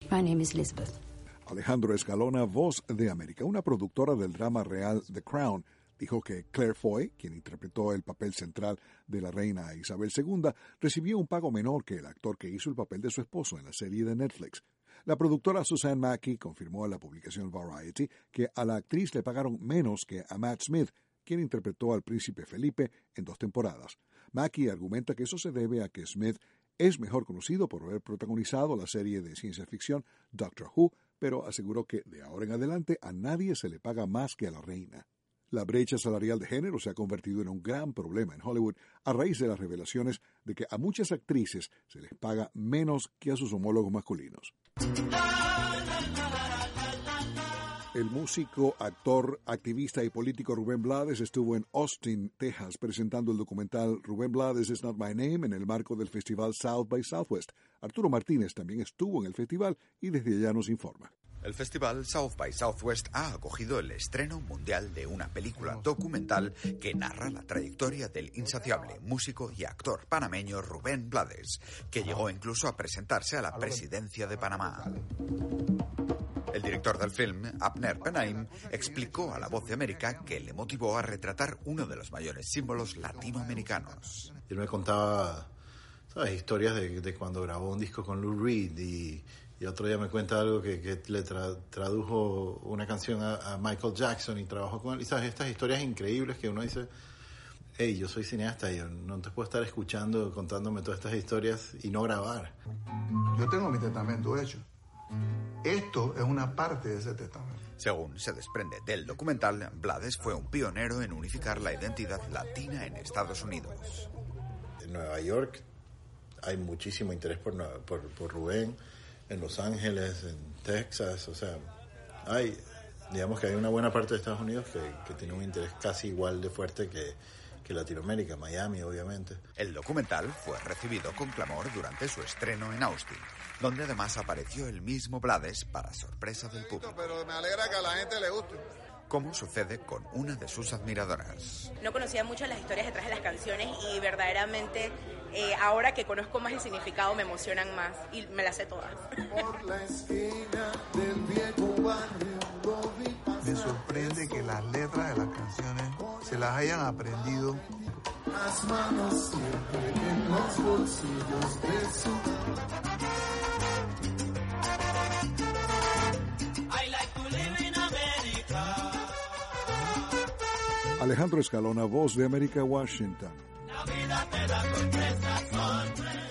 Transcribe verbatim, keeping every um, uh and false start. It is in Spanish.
My name is Elizabeth. Alejandro Escalona, Voz de América, una productora del drama real The Crown, dijo que Claire Foy, quien interpretó el papel central de la reina Isabel segunda, recibió un pago menor que el actor que hizo el papel de su esposo en la serie de Netflix. La productora Suzanne Mackey confirmó a la publicación Variety que a la actriz le pagaron menos que a Matt Smith, quien interpretó al príncipe Felipe en dos temporadas. Mackey argumenta que eso se debe a que Smith es mejor conocido por haber protagonizado la serie de ciencia ficción Doctor Who, pero aseguró que de ahora en adelante a nadie se le paga más que a la reina. La brecha salarial de género se ha convertido en un gran problema en Hollywood a raíz de las revelaciones de que a muchas actrices se les paga menos que a sus homólogos masculinos. El músico, actor, activista y político Rubén Blades estuvo en Austin, Texas, presentando el documental Rubén Blades is Not My Name en el marco del festival South by Southwest. Arturo Martínez también estuvo en el festival y desde allá nos informa. El festival South by Southwest ha acogido el estreno mundial de una película documental que narra la trayectoria del insaciable músico y actor panameño Rubén Blades, que llegó incluso a presentarse a la presidencia de Panamá. El director del film, Abner Benaim, explicó a La Voz de América que le motivó a retratar uno de los mayores símbolos latinoamericanos. Él me contaba, ¿sabes?, historias de, de cuando grabó un disco con Lou Reed y... Y otro día me cuenta algo que, que le tra, tradujo una canción a, a Michael Jackson y trabajó con él. Y sabes, estas historias increíbles que uno dice, hey, yo soy cineasta y yo no te puedo estar escuchando, contándome todas estas historias y no grabar. Yo tengo mi testamento hecho. Esto es una parte de ese testamento. Según se desprende del documental, Blades fue un pionero en unificar la identidad latina en Estados Unidos. En Nueva York hay muchísimo interés por, por, por Rubén. En Los Ángeles, en Texas, o sea, hay, digamos que hay una buena parte de Estados Unidos que, que tiene un interés casi igual de fuerte que, que Latinoamérica, Miami, obviamente. El documental fue recibido con clamor durante su estreno en Austin, donde además apareció el mismo Blades para sorpresa del público. Pero me alegra que a la gente le guste. Como sucede con una de sus admiradoras. No conocía mucho las historias detrás de las canciones y verdaderamente eh, ahora que conozco más el significado me emocionan más y me las sé todas. Por la esquina del viejo barrio, me sorprende que las letras de las canciones se las hayan aprendido. Las manos siempre en los bolsillos de su... Alejandro Escalona, Voz de América, Washington. La vida te da sorpresas, sorpresas.